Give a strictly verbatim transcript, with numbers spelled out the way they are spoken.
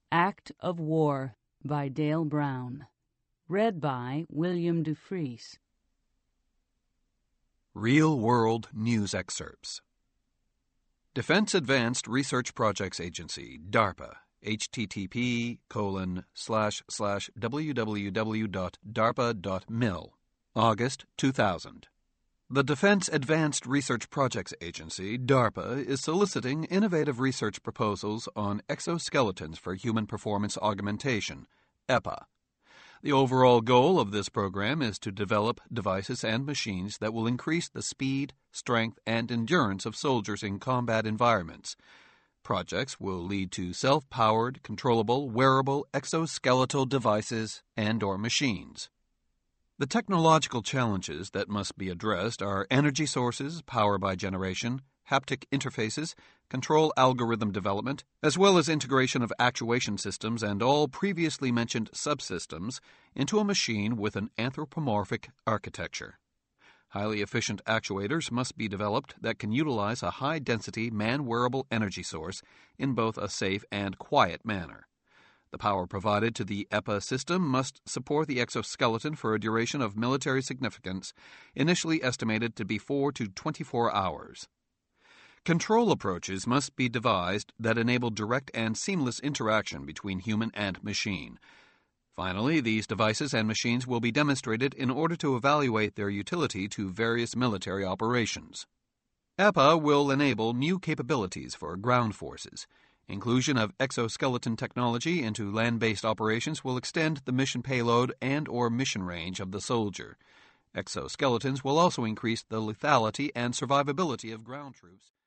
Act of War by Dale Brown. Read by William Dufries. Real-world news excerpts. Defense Advanced Research Projects Agency, DARPA, http colon slash slash www dot darpa dot mil, August two thousand. The Defense Advanced Research Projects Agency, DARPA, is soliciting innovative research proposals on exoskeletons for human performance augmentation, E P A. The overall goal of this program is to develop devices and machines that will increase the speed, strength, and endurance of soldiers in combat environments. Projects will lead to self-powered, controllable, wearable exoskeletal devices and/or machines. The technological challenges that must be addressed are energy sources, power by generation, haptic interfaces, control algorithm development, as well as integration of actuation systems and all previously mentioned subsystems into a machine with an anthropomorphic architecture. Highly efficient actuators must be developed that can utilize a high-density man-wearable energy source in both a safe and quiet manner. The power provided to the E P A system must support the exoskeleton for a duration of military significance, initially estimated to be four to twenty-four hours. Control approaches must be devised that enable direct and seamless interaction between human and machine. Finally, these devices and machines will be demonstrated in order to evaluate their utility to various military operations. E P A will enable new capabilities for ground forces. Inclusion of exoskeleton technology into land-based operations will extend the mission payload and/or mission range of the soldier. Exoskeletons will also increase the lethality and survivability of ground troops.